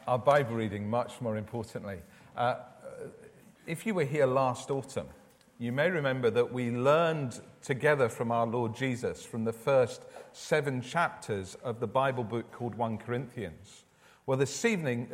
our Bible reading, much more importantly. If you were here last autumn, you may remember that we learned together from our Lord Jesus from the first 7 chapters of the Bible book called 1 Corinthians. Well, this morning,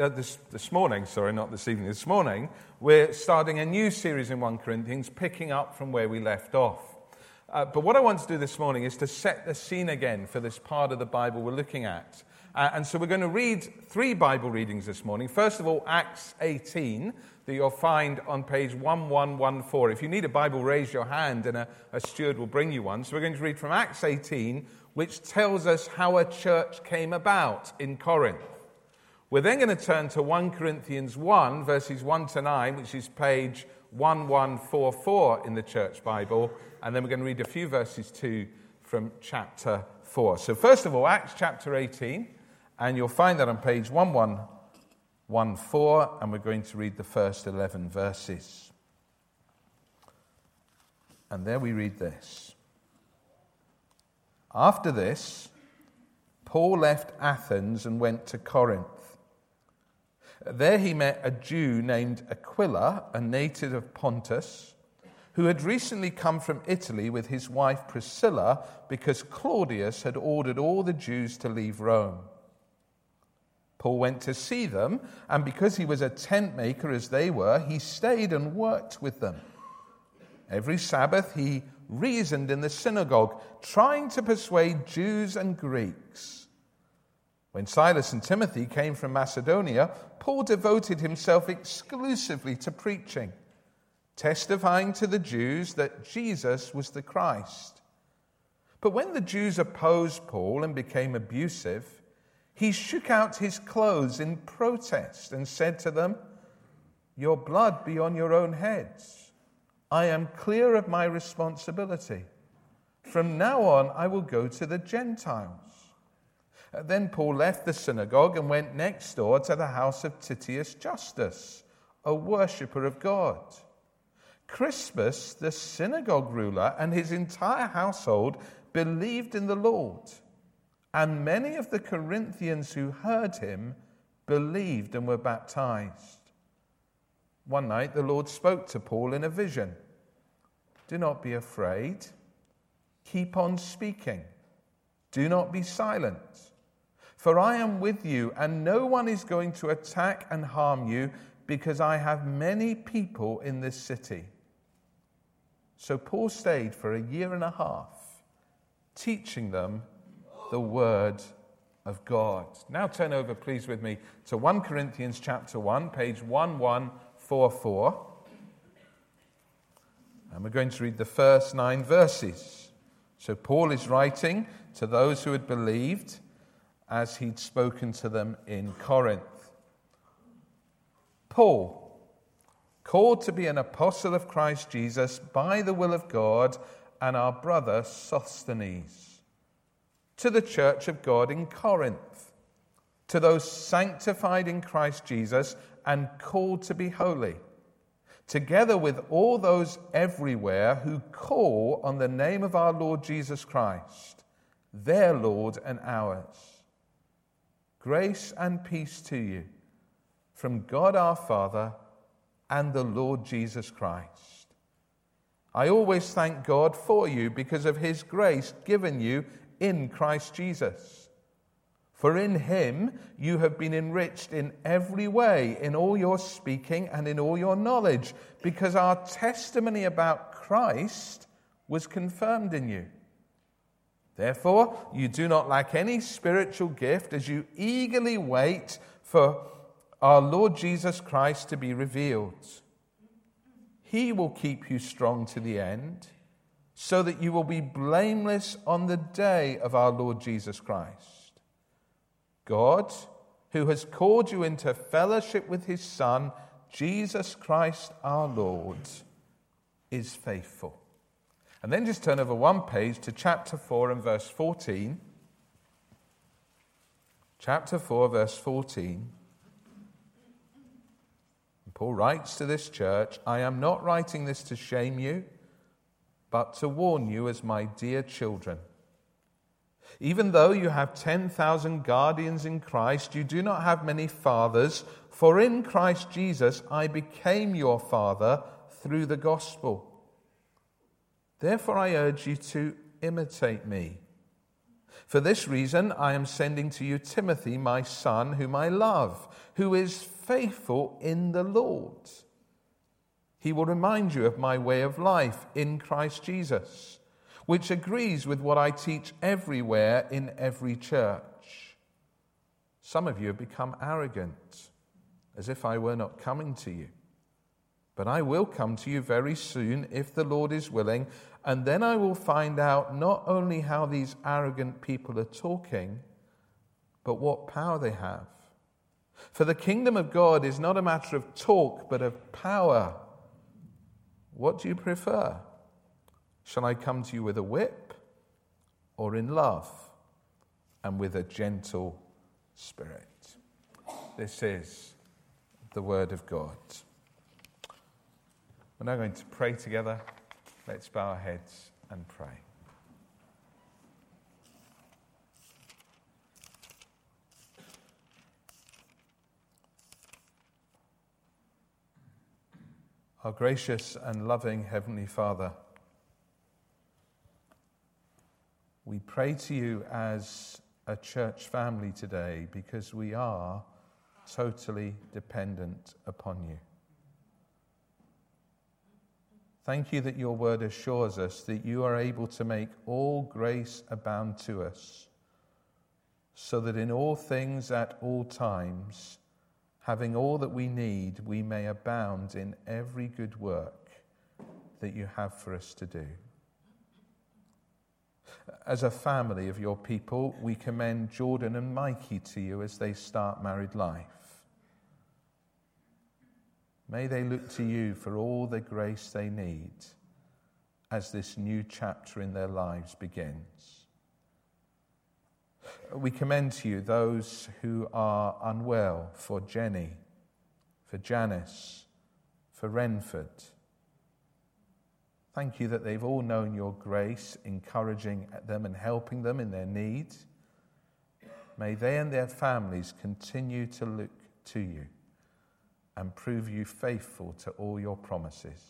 we're starting a new series in 1 Corinthians, picking up from where we left off. But what I want to do this morning is to set the scene again for this part of the Bible we're looking at. And so we're going to read 3 Bible readings this morning. First of all, Acts 18, that you'll find on page 1114. If you need a Bible, raise your hand and a steward will bring you one. So we're going to read from Acts 18, which tells us how a church came about in Corinth. We're then going to turn to 1 Corinthians 1, verses 1 to 9, which is page 1144 in the Church Bible. And then we're going to read a few verses too from chapter 4. So first of all, Acts chapter 18, and you'll find that on page 1114, and we're going to read the first 11 verses. And there we read this. After this, Paul left Athens and went to Corinth. There he met a Jew named Aquila, a native of Pontus, who had recently come from Italy with his wife Priscilla because Claudius had ordered all the Jews to leave Rome. Paul went to see them, and because he was a tent maker as they were, he stayed and worked with them. Every Sabbath he reasoned in the synagogue, trying to persuade Jews and Greeks. When Silas and Timothy came from Macedonia, Paul devoted himself exclusively to preaching, testifying to the Jews that Jesus was the Christ. But when the Jews opposed Paul and became abusive, he shook out his clothes in protest and said to them, "Your blood be on your own heads. I am clear of my responsibility. From now on, I will go to the Gentiles." Then Paul left the synagogue and went next door to the house of Titius Justus, a worshipper of God. Crispus, the synagogue ruler, and his entire household believed in the Lord. And many of the Corinthians who heard him believed and were baptized. One night the Lord spoke to Paul in a vision. "Do not be afraid. Keep on speaking. Do not be silent. For I am with you, and no one is going to attack and harm you, because I have many people in this city." So Paul stayed for 1.5 years, teaching them the word of God. Now turn over, please, with me to 1 Corinthians chapter 1, page 1144. And we're going to read the first 9 verses. So Paul is writing to those who had believed as he'd spoken to them in Corinth. Paul, called to be an apostle of Christ Jesus by the will of God, and our brother Sosthenes, to the church of God in Corinth, to those sanctified in Christ Jesus and called to be holy, together with all those everywhere who call on the name of our Lord Jesus Christ, their Lord and ours. Grace and peace to you from God our Father and the Lord Jesus Christ. I always thank God for you because of his grace given you in Christ Jesus. For in him you have been enriched in every way, in all your speaking and in all your knowledge, because our testimony about Christ was confirmed in you. Therefore, you do not lack any spiritual gift as you eagerly wait for our Lord Jesus Christ to be revealed. He will keep you strong to the end, so that you will be blameless on the day of our Lord Jesus Christ. God, who has called you into fellowship with his Son, Jesus Christ our Lord, is faithful. And then just turn over one page to chapter 4 and verse 14. Chapter 4, verse 14. And Paul writes to this church, "I am not writing this to shame you, but to warn you as my dear children. Even though you have 10,000 guardians in Christ, you do not have many fathers, for in Christ Jesus I became your father through the gospel. Therefore I urge you to imitate me. For this reason I am sending to you Timothy, my son, whom I love, who is faithful in the Lord. He will remind you of my way of life in Christ Jesus, which agrees with what I teach everywhere in every church. Some of you have become arrogant, as if I were not coming to you. But I will come to you very soon, if the Lord is willing, and then I will find out not only how these arrogant people are talking, but what power they have. For the kingdom of God is not a matter of talk, but of power. What do you prefer? Shall I come to you with a whip, or in love and with a gentle spirit? This is the word of God. We're now going to pray together. Let's bow our heads and pray. Our gracious and loving Heavenly Father, we pray to you as a church family today because we are totally dependent upon you. Thank you that your word assures us that you are able to make all grace abound to us, so that in all things at all times, having all that we need, we may abound in every good work that you have for us to do. As a family of your people, we commend Jordan and Mikey to you as they start married life. May they look to you for all the grace they need as this new chapter in their lives begins. We commend to you those who are unwell, for Jenny, for Janice, for Renford. Thank you that they've all known your grace, encouraging them and helping them in their need. May they and their families continue to look to you and prove you faithful to all your promises.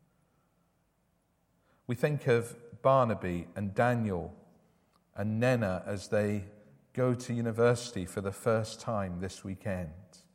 We think of Barnaby and Daniel and Nena as they go to university for the first time this weekend.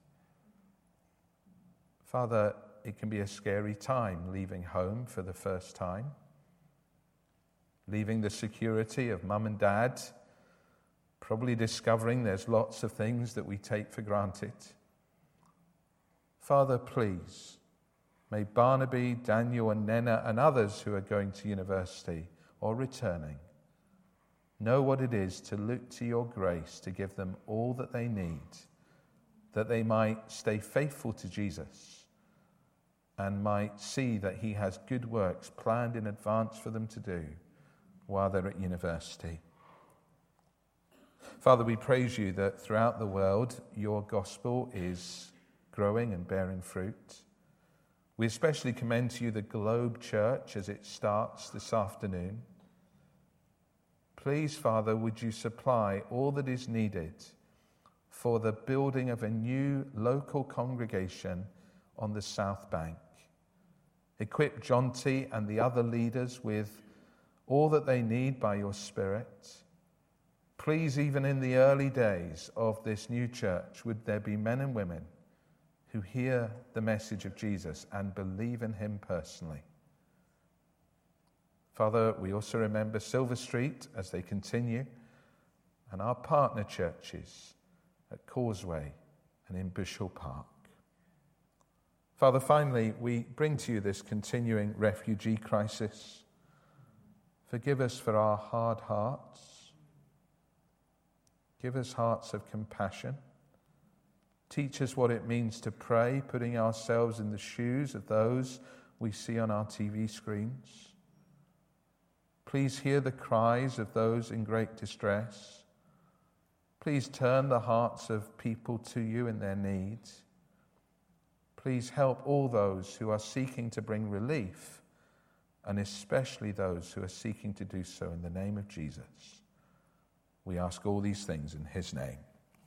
Father, it can be a scary time leaving home for the first time, leaving the security of mum and dad, probably discovering there's lots of things that we take for granted. Father, please, may Barnaby, Daniel and Nena and others who are going to university or returning know what it is to look to your grace to give them all that they need, that they might stay faithful to Jesus and might see that he has good works planned in advance for them to do while they're at university. Father, we praise you that throughout the world your gospel is growing and bearing fruit. We especially commend to you the Globe Church as it starts this afternoon. Please, Father, would you supply all that is needed for the building of a new local congregation on the South Bank. Equip Jonty and the other leaders with all that they need by your Spirit. Please, even in the early days of this new church, would there be men and women who hear the message of Jesus and believe in him personally. Father, we also remember Silver Street as they continue, and our partner churches at Causeway and in Bushell Park. Father, finally, we bring to you this continuing refugee crisis. Forgive us for our hard hearts. Give us hearts of compassion. Teach us what it means to pray, putting ourselves in the shoes of those we see on our TV screens. Please hear the cries of those in great distress. Please turn the hearts of people to you in their needs. Please help all those who are seeking to bring relief, and especially those who are seeking to do so in the name of Jesus. We ask all these things in his name.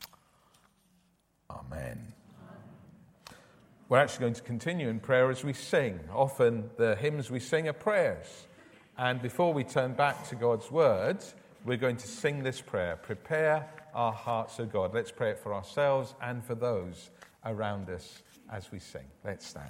Amen. We're actually going to continue in prayer as we sing. Often the hymns we sing are prayers. And before we turn back to God's word, we're going to sing this prayer. Prepare our hearts, O God. Let's pray it for ourselves and for those around us as we sing. Let's stand.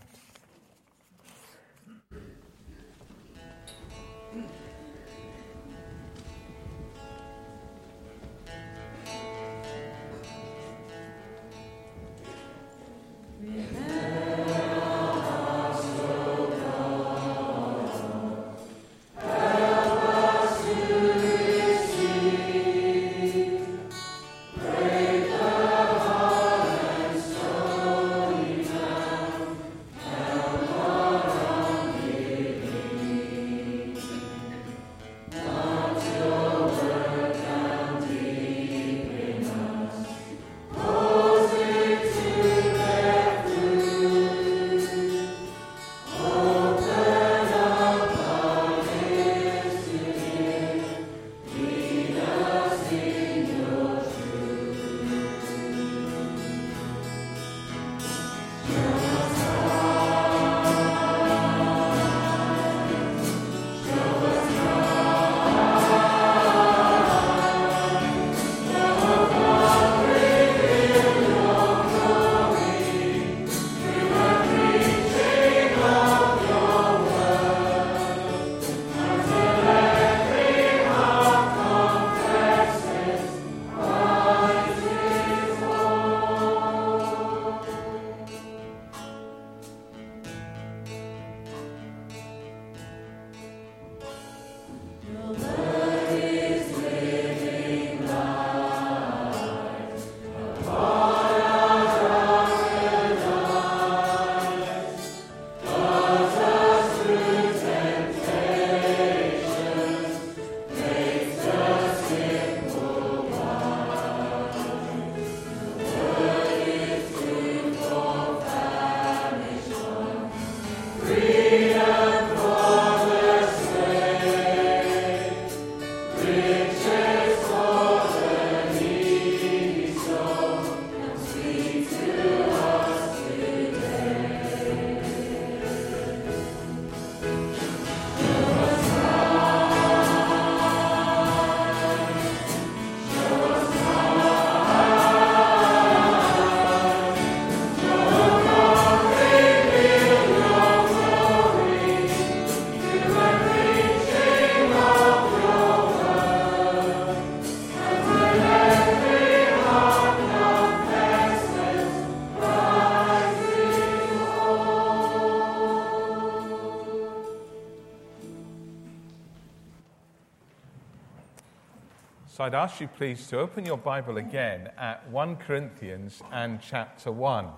So I'd ask you please to open your Bible again at 1 Corinthians and chapter 1.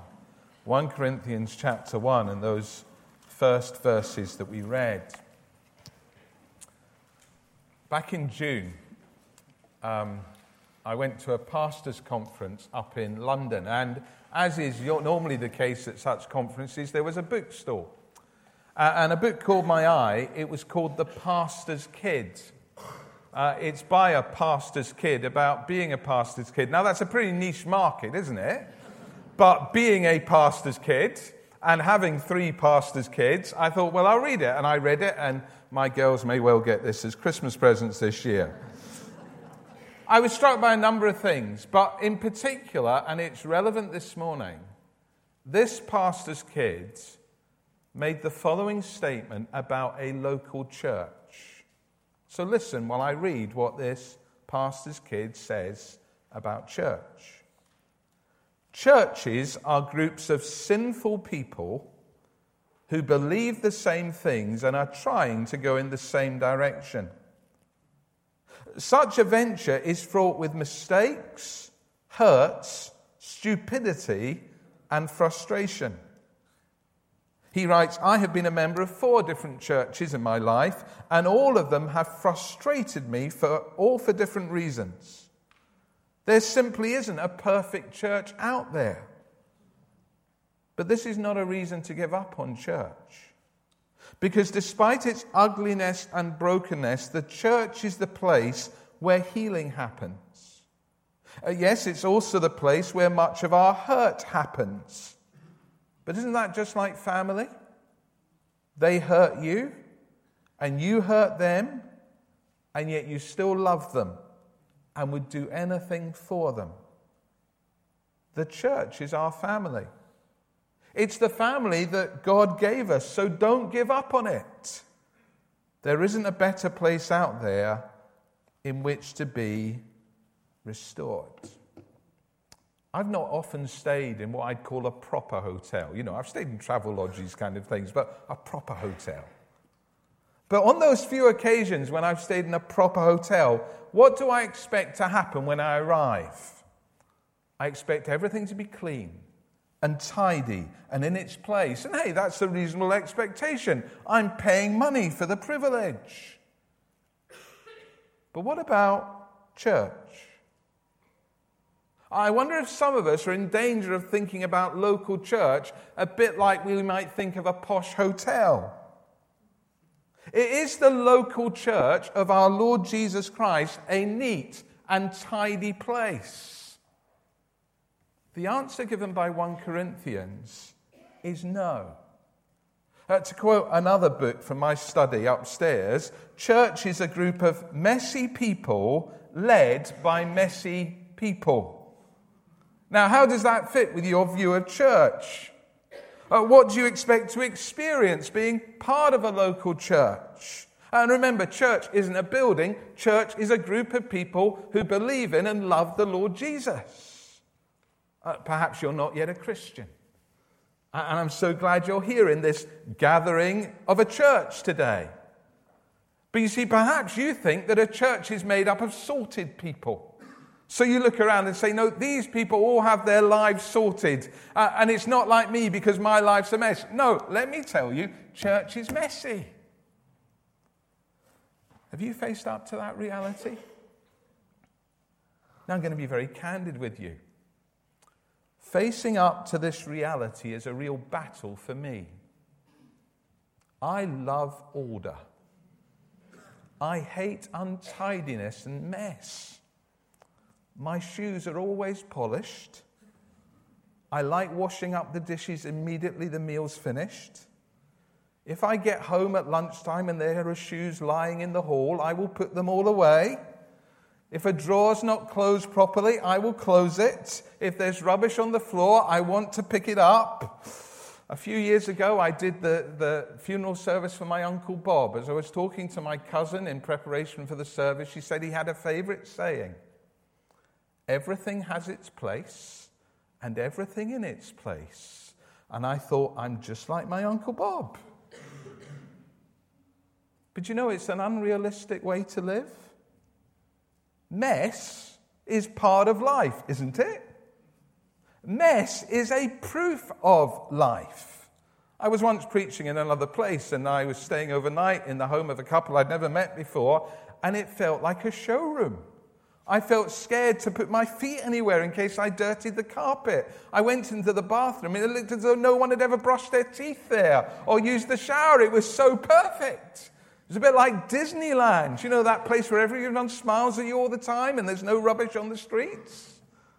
1 Corinthians chapter 1 and those first verses that we read. Back in June, I went to a pastor's conference up in London, and as is normally the case at such conferences, there was a bookstore. And a book caught my eye. It was called The Pastor's Kid. It's by a pastor's kid about being a pastor's kid. Now, that's a pretty niche market, isn't it? But being a pastor's kid and having 3 pastors' kids, I thought, well, I'll read it. And I read it, and my girls may well get this as Christmas presents this year. I was struck by a number of things, but in particular, and it's relevant this morning, this pastor's kid made the following statement about a local church. So listen while I read what this pastor's kid says about church. Churches are groups of sinful people who believe the same things and are trying to go in the same direction. Such a venture is fraught with mistakes, hurts, stupidity, and frustration. He writes, I have been a member of 4 different churches in my life, and all of them have frustrated me for different reasons. There simply isn't a perfect church out there. But this is not a reason to give up on church. Because despite its ugliness and brokenness, the church is the place where healing happens. Yes, it's also the place where much of our hurt happens. But isn't that just like family? They hurt you, and you hurt them, and yet you still love them and would do anything for them. The church is our family. It's the family that God gave us, so don't give up on it. There isn't a better place out there in which to be restored. I've not often stayed in what I'd call a proper hotel. You know, I've stayed in travel lodges kind of things, but a proper hotel. But on those few occasions when I've stayed in a proper hotel, what do I expect to happen when I arrive? I expect everything to be clean and tidy and in its place. And hey, that's a reasonable expectation. I'm paying money for the privilege. But what about church? I wonder if some of us are in danger of thinking about local church a bit like we might think of a posh hotel. It is the local church of our Lord Jesus Christ a neat and tidy place? The answer given by 1 Corinthians is no. To quote another book from my study upstairs, church is a group of messy people led by messy people. Now, how does that fit with your view of church? What do you expect to experience being part of a local church? And remember, church isn't a building. Church is a group of people who believe in and love the Lord Jesus. Perhaps you're not yet a Christian. And I'm so glad you're here in this gathering of a church today. But you see, perhaps you think that a church is made up of sorted people. So you look around and say, no, these people all have their lives sorted. And it's not like me because my life's a mess. No, let me tell you, church is messy. Have you faced up to that reality? Now I'm going to be very candid with you. Facing up to this reality is a real battle for me. I love order. I hate untidiness and mess. My shoes are always polished. I like washing up the dishes immediately the meal's finished. If I get home at lunchtime and there are shoes lying in the hall, I will put them all away. If a drawer's not closed properly, I will close it. If there's rubbish on the floor, I want to pick it up. A few years ago, I did the funeral service for my Uncle Bob. As I was talking to my cousin in preparation for the service, she said he had a favorite saying. Everything has its place and everything in its place. And I thought, I'm just like my Uncle Bob. But you know, it's an unrealistic way to live. Mess is part of life, isn't it? Mess is a proof of life. I was once preaching in another place and I was staying overnight in the home of a couple I'd never met before, and it felt like a showroom. I felt scared to put my feet anywhere in case I dirtied the carpet. I went into the bathroom and it looked as though no one had ever brushed their teeth there or used the shower. It was so perfect. It was a bit like Disneyland. You know, that place where everyone smiles at you all the time and there's no rubbish on the streets?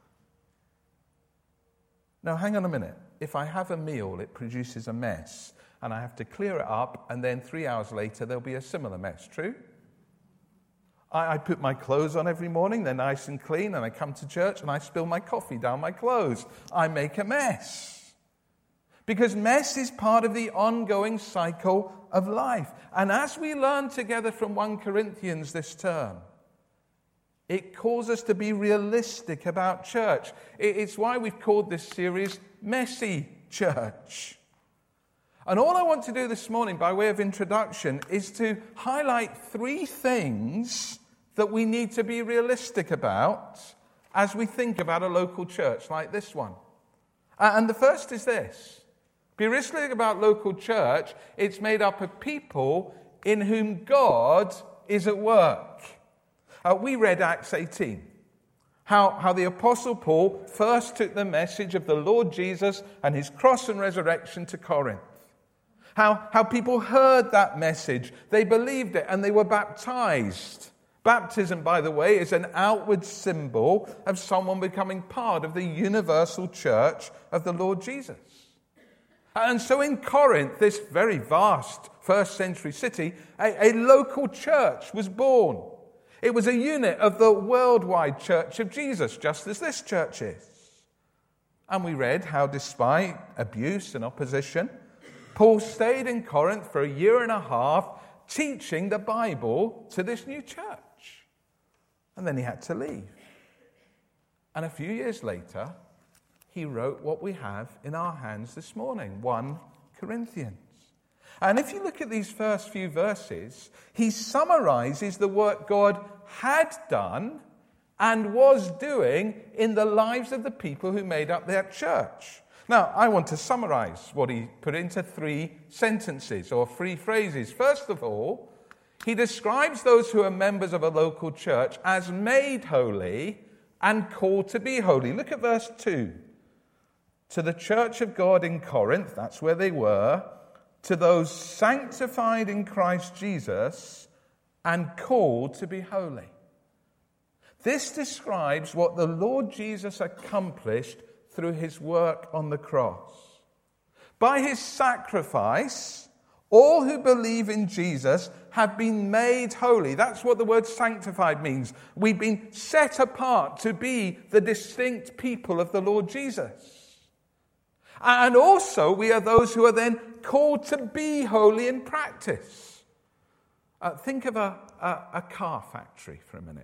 Now, hang on a minute. If I have a meal, it produces a mess and I have to clear it up, and then 3 hours later there'll be a similar mess. True? I put my clothes on every morning, they're nice and clean, and I come to church and I spill my coffee down my clothes. I make a mess. Because mess is part of the ongoing cycle of life. And as we learn together from 1 Corinthians this term, it calls us to be realistic about church. It's why we've called this series Messy Church. And all I want to do this morning by way of introduction is to highlight 3 things that we need to be realistic about as we think about a local church like this one. And the first is this. Be realistic about local church. It's made up of people in whom God is at work. We read Acts 18. How the Apostle Paul first took the message of the Lord Jesus and his cross and resurrection to Corinth. How people heard that message, they believed it, and they were baptized. Baptism, by the way, is an outward symbol of someone becoming part of the universal church of the Lord Jesus. And so in Corinth, this very vast first century city, a local church was born. It was a unit of the worldwide church of Jesus, just as this church is. And we read how despite abuse and opposition, Paul stayed in Corinth for a year and a half teaching the Bible to this new church. And then he had to leave. And a few years later, he wrote what we have in our hands this morning, 1 Corinthians. And if you look at these first few verses, he summarizes the work God had done and was doing in the lives of the people who made up that church. Now, I want to summarize what he put into 3 sentences or 3 phrases. First of all, he describes those who are members of a local church as made holy and called to be holy. Look at verse 2. To the church of God in Corinth, that's where they were, to those sanctified in Christ Jesus and called to be holy. This describes what the Lord Jesus accomplished through his work on the cross. By his sacrifice, all who believe in Jesus have been made holy. That's what the word sanctified means. We've been set apart to be the distinct people of the Lord Jesus. And also, we are those who are then called to be holy in practice. Think of a car factory for a minute.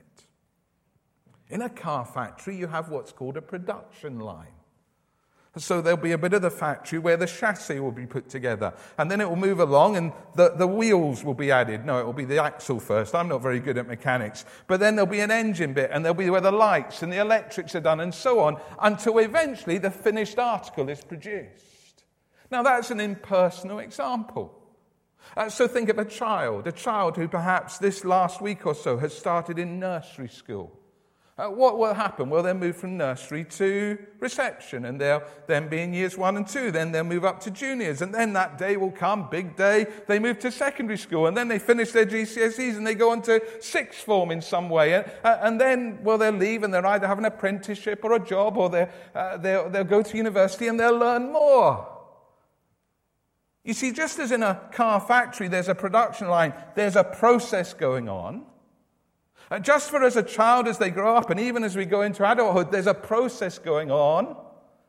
In a car factory, you have what's called a production line. So there'll be a bit of the factory where the chassis will be put together. And then it will move along and the wheels will be added. No, it will be the axle first. I'm not very good at mechanics. But then there'll be an engine bit and there'll be where the lights and the electrics are done and so on until eventually the finished article is produced. Now that's an impersonal example. So think of a child who perhaps this last week or so has started in nursery school. What will happen? Well, they'll move from nursery to reception, and they'll then be in years 1 and 2. Then they'll move up to juniors, and then that day will come, big day. They move to secondary school, and then they finish their GCSEs, and they go on to sixth form in some way. And then, well, they'll leave, and they'll either have an apprenticeship or a job, or they'll go to university, and they'll learn more. You see, just as in a car factory, there's a production line, there's a process going on. Just for as a child, as they grow up, and even as we go into adulthood, there's a process going on.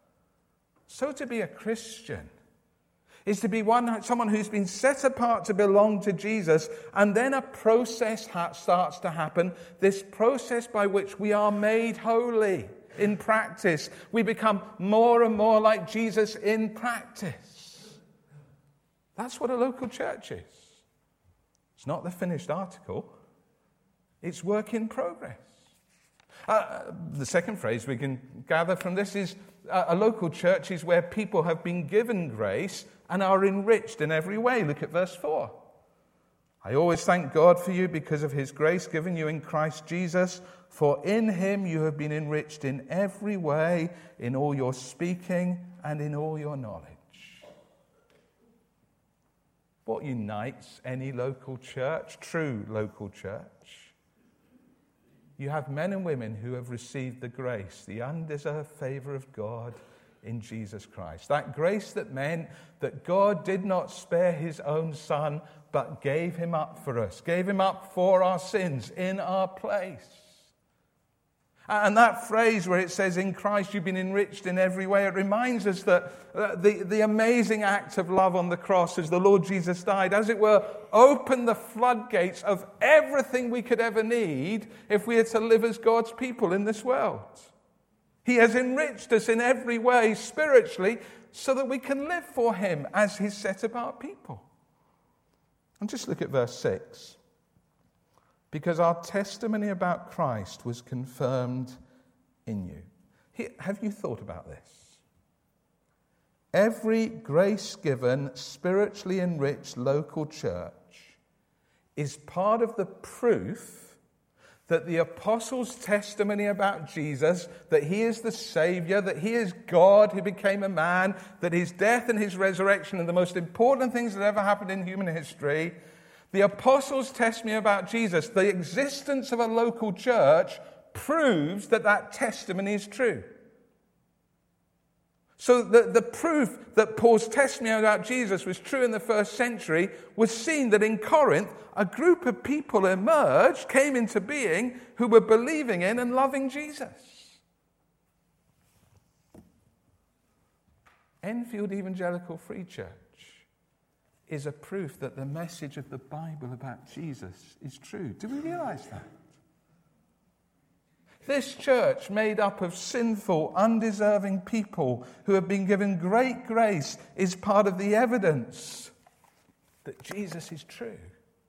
So to be a Christian is to be someone who's been set apart to belong to Jesus, and then a process starts to happen, this process by which we are made holy in practice. We become more and more like Jesus in practice. That's what a local church is. It's not the finished article. It's work in progress. The second phrase we can gather from this is a local church is where people have been given grace and are enriched in every way. Look at verse 4. I always thank God for you because of his grace given you in Christ Jesus, for in him you have been enriched in every way, in all your speaking and in all your knowledge. What unites any local church, true local church? You have men and women who have received the grace, the undeserved favor of God in Jesus Christ. That grace that meant that God did not spare his own son, but gave him up for us, gave him up for our sins in our place. And that phrase where it says, in Christ you've been enriched in every way, it reminds us that the amazing act of love on the cross as the Lord Jesus died, as it were, opened the floodgates of everything we could ever need if we are to live as God's people in this world. He has enriched us in every way spiritually so that we can live for him as his set-apart people. And just look at verse 6. Because our testimony about Christ was confirmed in you. Have you thought about this? Every grace-given, spiritually enriched local church is part of the proof that the apostles' testimony about Jesus, that he is the Savior, that he is God who became a man, that his death and his resurrection are the most important things that ever happened in human history, The apostles' testimony about Jesus, the existence of a local church, proves that that testimony is true. So the proof that Paul's testimony about Jesus was true in the first century was seen that in Corinth, a group of people emerged, came into being, who were believing in and loving Jesus. Enfield Evangelical Free Church is a proof that the message of the Bible about Jesus is true. Do we realize that? This church, made up of sinful, undeserving people who have been given great grace, is part of the evidence that Jesus is true.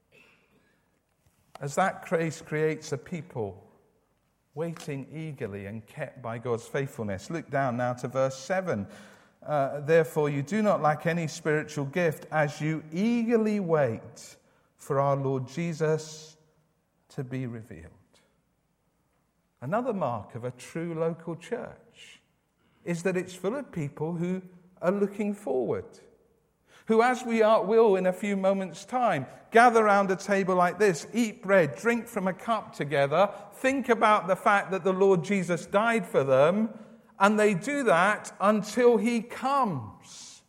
As that grace creates a people waiting eagerly and kept by God's faithfulness. Look down now to verse 7. Therefore, you do not lack any spiritual gift as you eagerly wait for our Lord Jesus to be revealed. Another mark of a true local church is that it's full of people who are looking forward, who, as we will in a few moments' time, gather around a table like this, eat bread, drink from a cup together, think about the fact that the Lord Jesus died for them, and they do that until he comes.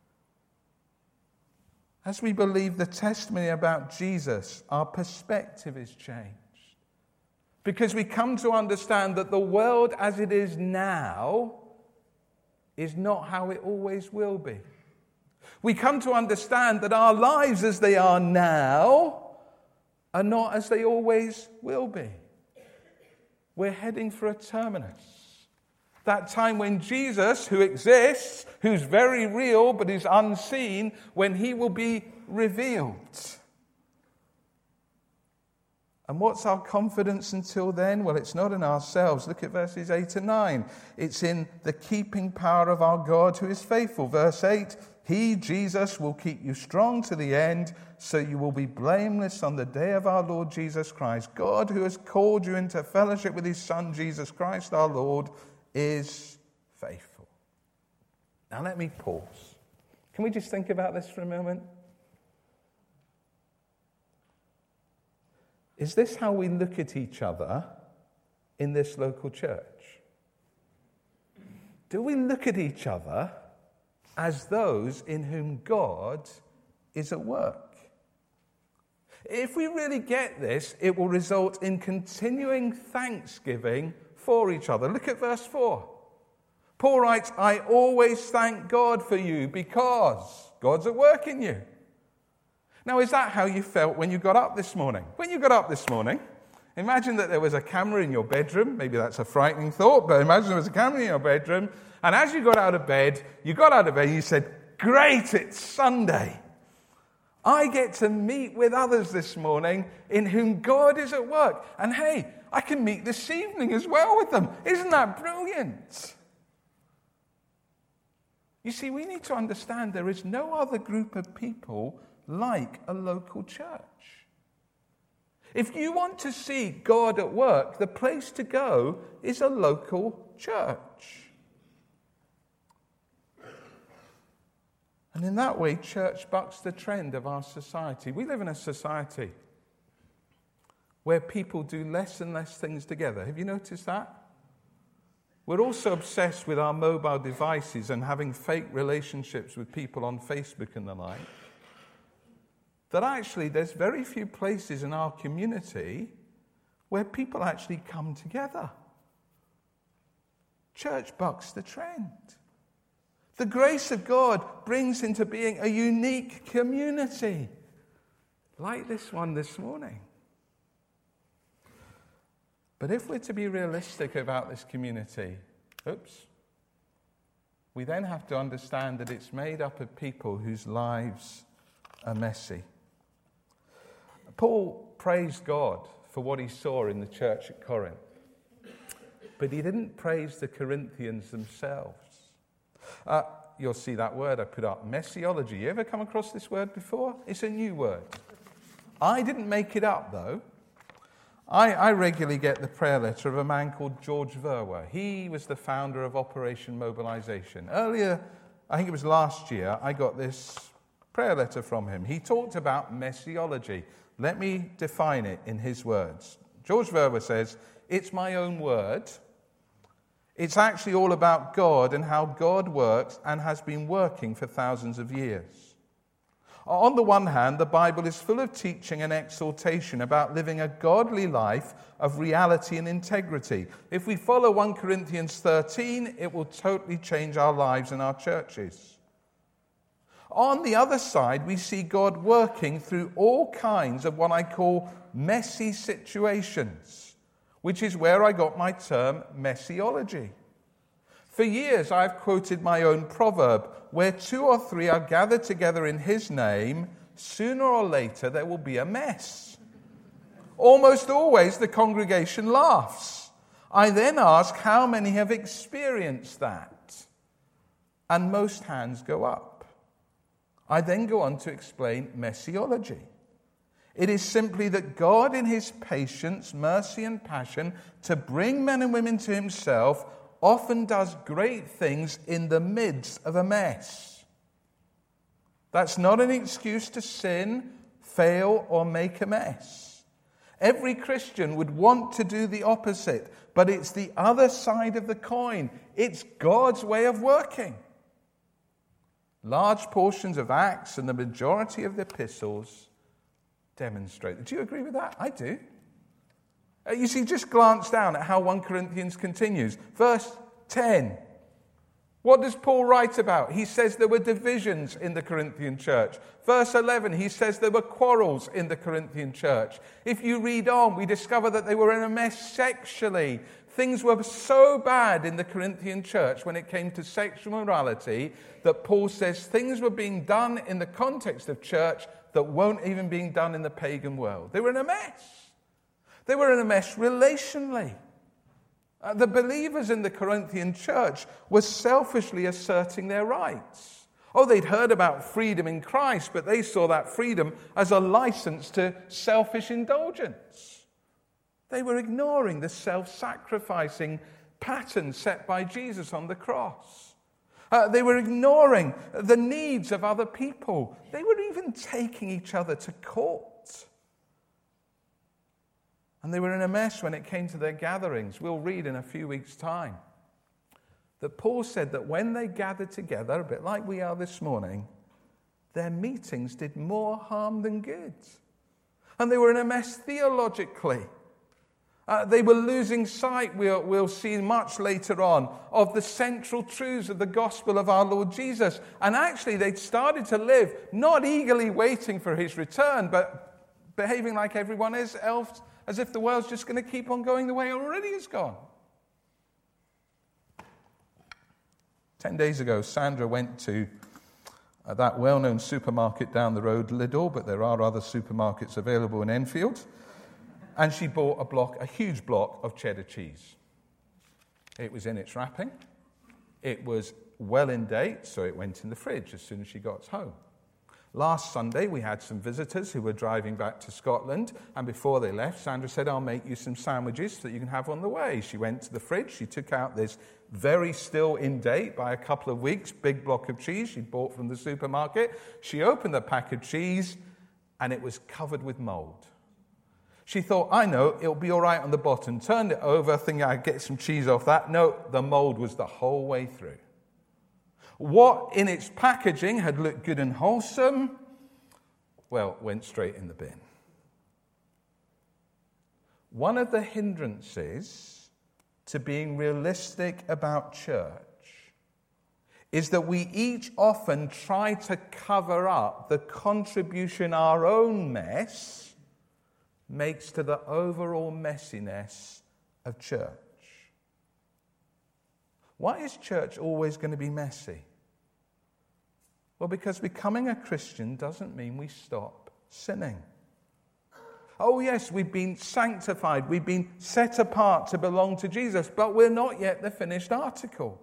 As we believe the testimony about Jesus, our perspective is changed. Because we come to understand that the world as it is now is not how it always will be. We come to understand that our lives as they are now are not as they always will be. We're heading for a terminus. That time when Jesus, who exists, who's very real but is unseen, when he will be revealed. And what's our confidence until then? Well, it's not in ourselves. Look at verses 8 and 9. It's in the keeping power of our God who is faithful. Verse 8, he, Jesus, will keep you strong to the end, so you will be blameless on the day of our Lord Jesus Christ. God, who has called you into fellowship with his Son, Jesus Christ, our Lord, is faithful. Now let me pause. Can we just think about this for a moment? Is this how we look at each other in this local church? Do we look at each other as those in whom God is at work? If we really get this, it will result in continuing thanksgiving for each other. Look at verse 4. Paul writes, I always thank God for you because God's at work in you. Now, is that how you felt when you got up this morning? When you got up this morning, imagine that there was a camera in your bedroom. Maybe that's a frightening thought, but imagine there was a camera in your bedroom. And as you got out of bed, and you said, great, it's Sunday. I get to meet with others this morning in whom God is at work. And hey, I can meet this evening as well with them. Isn't that brilliant? You see, we need to understand there is no other group of people like a local church. If you want to see God at work, the place to go is a local church. And in that way, church bucks the trend of our society. We live in a society where people do less and less things together. Have you noticed that? We're also obsessed with our mobile devices and having fake relationships with people on Facebook and the like. That actually there's very few places in our community where people actually come together. Church bucks the trend. The grace of God brings into being a unique community, like this one this morning. But if we're to be realistic about this community, we then have to understand that it's made up of people whose lives are messy. Paul praised God for what he saw in the church at Corinth, but he didn't praise the Corinthians themselves. You'll see that word I put up, messiology. You ever come across this word before? It's a new word. I didn't make it up, though. I regularly get the prayer letter of a man called George Verwer. He was the founder of Operation Mobilization. Earlier, I think it was last year, I got this prayer letter from him. He talked about messiology. Let me define it in his words. George Verwer says, "It's my own word. It's actually all about God and how God works and has been working for thousands of years. On the one hand, the Bible is full of teaching and exhortation about living a godly life of reality and integrity. If we follow 1 Corinthians 13, it will totally change our lives and our churches. On the other side, we see God working through all kinds of what I call messy situations, which is where I got my term messiology. For years, I've quoted my own proverb, where 2 or 3 are gathered together in his name, sooner or later there will be a mess. Almost always the congregation laughs. I then ask how many have experienced that, and most hands go up. I then go on to explain messiology. It is simply that God, in his patience, mercy, and passion to bring men and women to himself, often does great things in the midst of a mess. That's not an excuse to sin, fail, or make a mess. Every Christian would want to do the opposite, but it's the other side of the coin. It's God's way of working. Large portions of Acts and the majority of the epistles demonstrate that. Do you agree with that? I do. You see, just glance down at how 1 Corinthians continues. Verse 10. What does Paul write about? He says there were divisions in the Corinthian church. Verse 11, he says there were quarrels in the Corinthian church. If you read on, we discover that they were in a mess sexually. Things were so bad in the Corinthian church when it came to sexual morality that Paul says things were being done in the context of church that weren't even being done in the pagan world. They were in a mess. They were in a mess relationally. The believers in the Corinthian church were selfishly asserting their rights. Oh, they'd heard about freedom in Christ, but they saw that freedom as a license to selfish indulgence. They were ignoring the self-sacrificing pattern set by Jesus on the cross. They were ignoring the needs of other people. They were even taking each other to court. And they were in a mess when it came to their gatherings. We'll read in a few weeks' time that Paul said that when they gathered together, a bit like we are this morning, their meetings did more harm than good. And they were in a mess theologically. They were losing sight, we'll see much later on, of the central truths of the gospel of our Lord Jesus. And actually, they'd started to live, not eagerly waiting for his return, but behaving like everyone else, as if the world's just going to keep on going the way it already has gone. 10 days ago, Sandra went to that well-known supermarket down the road, Lidl, but there are other supermarkets available in Enfield, and she bought a huge block of cheddar cheese. It was in its wrapping. It was well in date, so it went in the fridge as soon as she got home. Last Sunday, we had some visitors who were driving back to Scotland, and before they left, Sandra said, "I'll make you some sandwiches that you can have on the way." She went to the fridge, she took out this very still in date by a couple of weeks, big block of cheese she'd bought from the supermarket. She opened the pack of cheese, and it was covered with mold. She thought, I know, it'll be all right on the bottom. Turned it over, thinking I'd get some cheese off that. No, the mold was the whole way through. What in its packaging had looked good and wholesome, well, went straight in the bin. One of the hindrances to being realistic about church is that we each often try to cover up the contribution our own mess makes to the overall messiness of church. Why is church always going to be messy? Well, because becoming a Christian doesn't mean we stop sinning. Oh yes, we've been sanctified, we've been set apart to belong to Jesus, but we're not yet the finished article.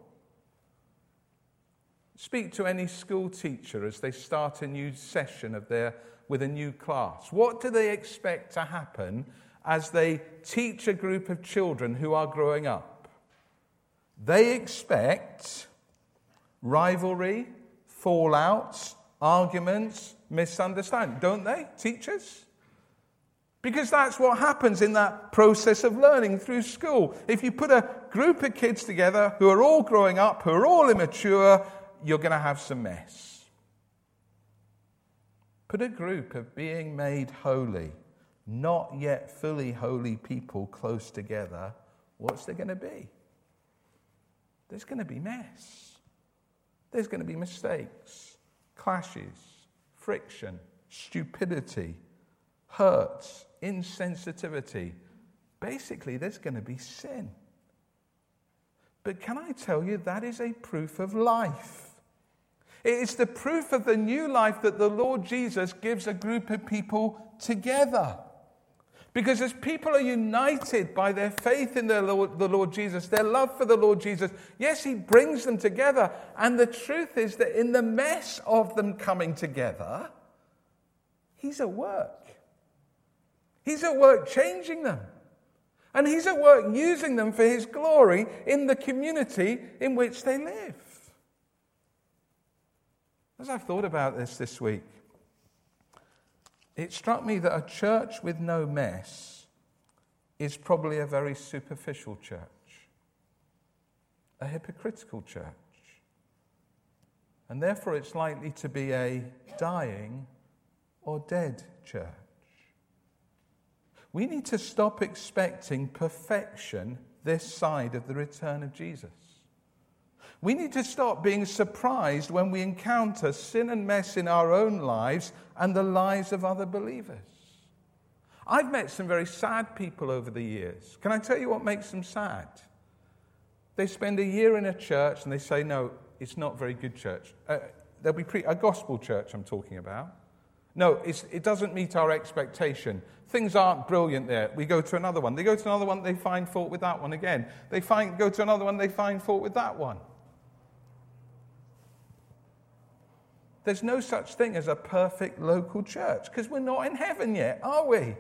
Speak to any school teacher as they start a new session with a new class. What do they expect to happen as they teach a group of children who are growing up? They expect rivalry, fallout, arguments, misunderstanding, don't they, teachers? Because that's what happens in that process of learning through school. If you put a group of kids together who are all growing up, who are all immature, you're going to have some mess. Put a group of being made holy, not yet fully holy people close together, what's there going to be? There's going to be mess. There's going to be mistakes, clashes, friction, stupidity, hurts, insensitivity. Basically, there's going to be sin. But can I tell you, that is a proof of life. It is the proof of the new life that the Lord Jesus gives a group of people together. Because as people are united by their faith in the Lord Jesus, their love for the Lord Jesus, yes, he brings them together. And the truth is that in the mess of them coming together, he's at work. He's at work changing them. And he's at work using them for his glory in the community in which they live. As I've thought about this week, it struck me that a church with no mess is probably a very superficial church, a hypocritical church. And therefore it's likely to be a dying or dead church. We need to stop expecting perfection this side of the return of Jesus. We need to stop being surprised when we encounter sin and mess in our own lives and the lives of other believers. I've met some very sad people over the years. Can I tell you what makes them sad? They spend a year in a church and they say, no, it's not very good church. There'll be a gospel church I'm talking about. No, it doesn't meet our expectation. Things aren't brilliant there. We go to another one. They go to another one, they find fault with that one again. Go to another one, they find fault with that one. There's no such thing as a perfect local church because we're not in heaven yet, are we?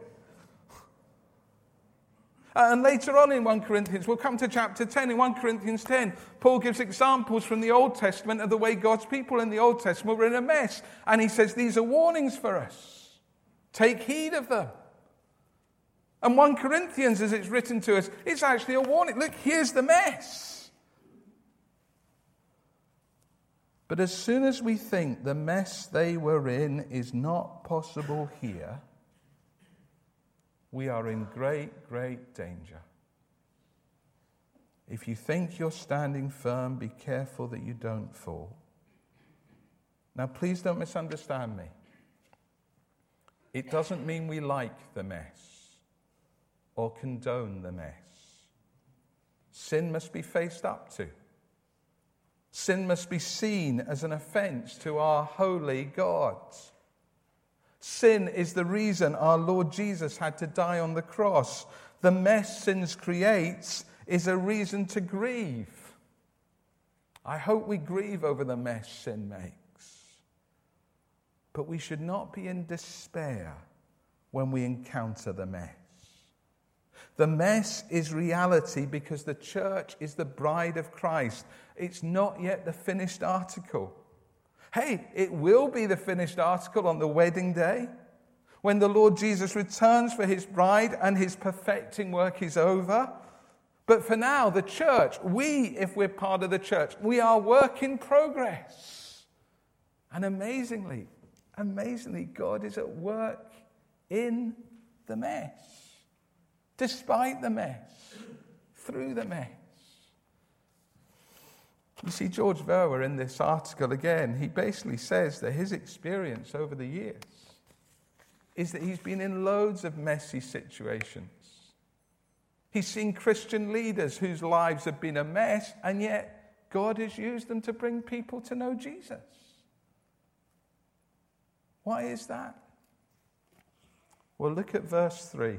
And later on in 1 Corinthians, we'll come to chapter 10. In 1 Corinthians 10, Paul gives examples from the Old Testament of the way God's people in the Old Testament were in a mess. And he says, these are warnings for us. Take heed of them. And 1 Corinthians, as it's written to us, it's actually a warning. Look, here's the mess. But as soon as we think the mess they were in is not possible here, we are in great, great danger. If you think you're standing firm, be careful that you don't fall. Now, please don't misunderstand me. It doesn't mean we like the mess or condone the mess. Sin must be faced up to. Sin must be seen as an offense to our holy God. Sin is the reason our Lord Jesus had to die on the cross. The mess sin creates is a reason to grieve. I hope we grieve over the mess sin makes. But we should not be in despair when we encounter the mess. The mess is reality because the church is the bride of Christ. It's not yet the finished article. Hey, it will be the finished article on the wedding day when the Lord Jesus returns for his bride and his perfecting work is over. But for now, the church, if we're part of the church, we are work in progress. And amazingly, God is at work in the mess, despite the mess, through the mess. You see, George Verwer in this article again, he basically says that his experience over the years is that he's been in loads of messy situations. He's seen Christian leaders whose lives have been a mess, and yet God has used them to bring people to know Jesus. Why is that? Well, look at verse 3.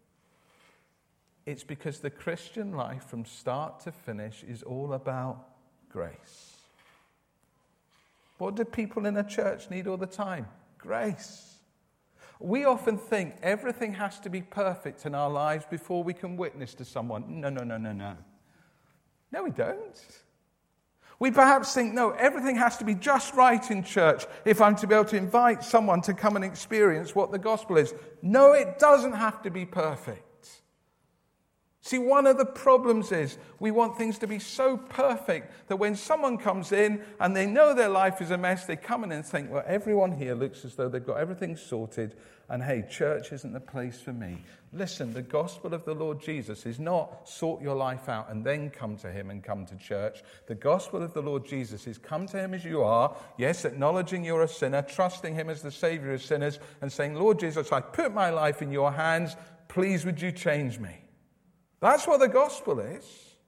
It's because the Christian life from start to finish is all about grace. What do people in a church need all the time? Grace. We often think everything has to be perfect in our lives before we can witness to someone. No. No, we don't. We perhaps think, no, everything has to be just right in church if I'm to be able to invite someone to come and experience what the gospel is. No, it doesn't have to be perfect. See, one of the problems is we want things to be so perfect that when someone comes in and they know their life is a mess, they come in and think, well, everyone here looks as though they've got everything sorted, and hey, church isn't the place for me. Listen, the gospel of the Lord Jesus is not sort your life out and then come to him and come to church. The gospel of the Lord Jesus is come to him as you are, yes, acknowledging you're a sinner, trusting him as the Savior of sinners, and saying, Lord Jesus, I put my life in your hands, please would you change me? That's what the gospel is.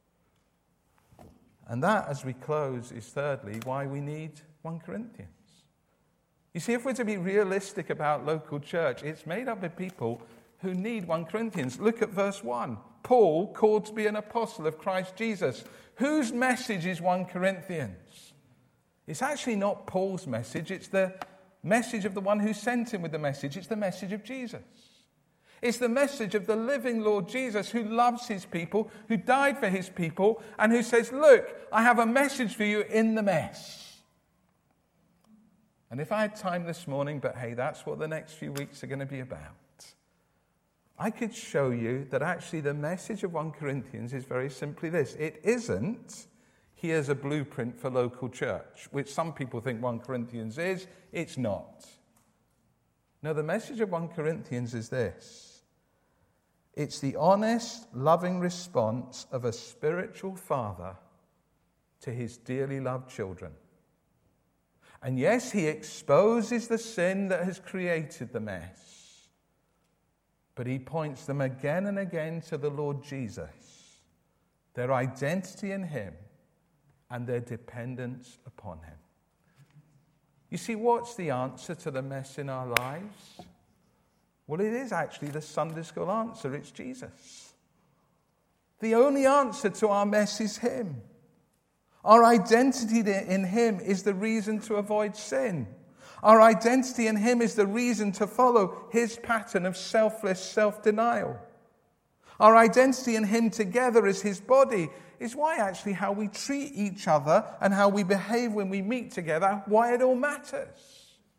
And that, as we close, is thirdly why we need 1 Corinthians. You see, if we're to be realistic about local church, it's made up of people who need 1 Corinthians. Look at verse 1. Paul, called to be an apostle of Christ Jesus. Whose message is 1 Corinthians? It's actually not Paul's message. It's the message of the one who sent him with the message. It's the message of Jesus. It's the message of the living Lord Jesus who loves his people, who died for his people, and who says, look, I have a message for you in the mess. And if I had time this morning, but hey, that's what the next few weeks are going to be about, I could show you that actually the message of 1 Corinthians is very simply this. It isn't, here's a blueprint for local church, which some people think 1 Corinthians is. It's not. No, the message of 1 Corinthians is this. It's the honest, loving response of a spiritual father to his dearly loved children. And yes, he exposes the sin that has created the mess, but he points them again and again to the Lord Jesus, their identity in him, and their dependence upon him. You see, what's the answer to the mess in our lives? Well, it is actually the Sunday school answer. It's Jesus. The only answer to our mess is him. Our identity in him is the reason to avoid sin. Our identity in him is the reason to follow his pattern of selfless self-denial. Our identity in him together as his body is why actually how we treat each other and how we behave when we meet together, why it all matters.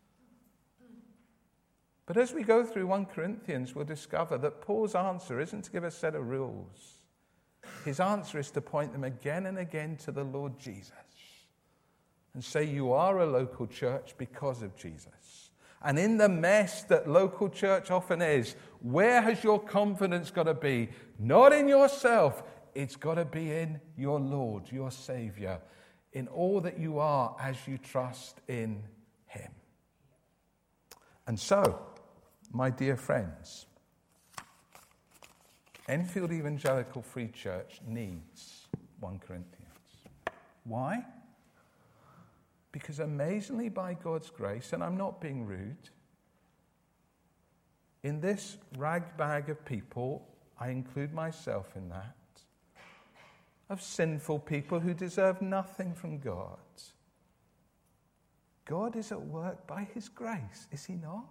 But as we go through 1 Corinthians, we'll discover that Paul's answer isn't to give a set of rules. His answer is to point them again and again to the Lord Jesus and say, you are a local church because of Jesus. And in the mess that local church often is, where has your confidence got to be? Not in yourself. It's got to be in your Lord, your Savior, in all that you are as you trust in him. And so, my dear friends, Enfield Evangelical Free Church needs 1 Corinthians. Why? Because amazingly by God's grace, and I'm not being rude, in this rag bag of people, I include myself in that, of sinful people who deserve nothing from God, God is at work by his grace, is he not?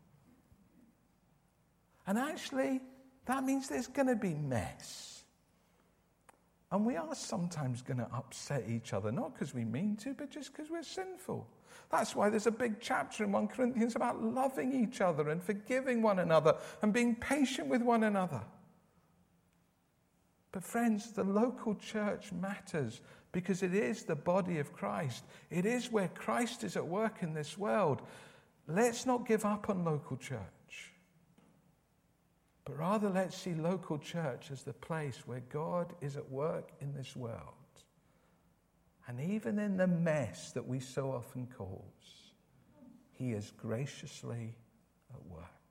And actually, that means there's going to be mess. And we are sometimes going to upset each other, not because we mean to, but just because we're sinful. That's why there's a big chapter in 1 Corinthians about loving each other and forgiving one another and being patient with one another. But friends, the local church matters because it is the body of Christ. It is where Christ is at work in this world. Let's not give up on local church. But rather, let's see local church as the place where God is at work in this world. And even in the mess that we so often cause, he is graciously at work.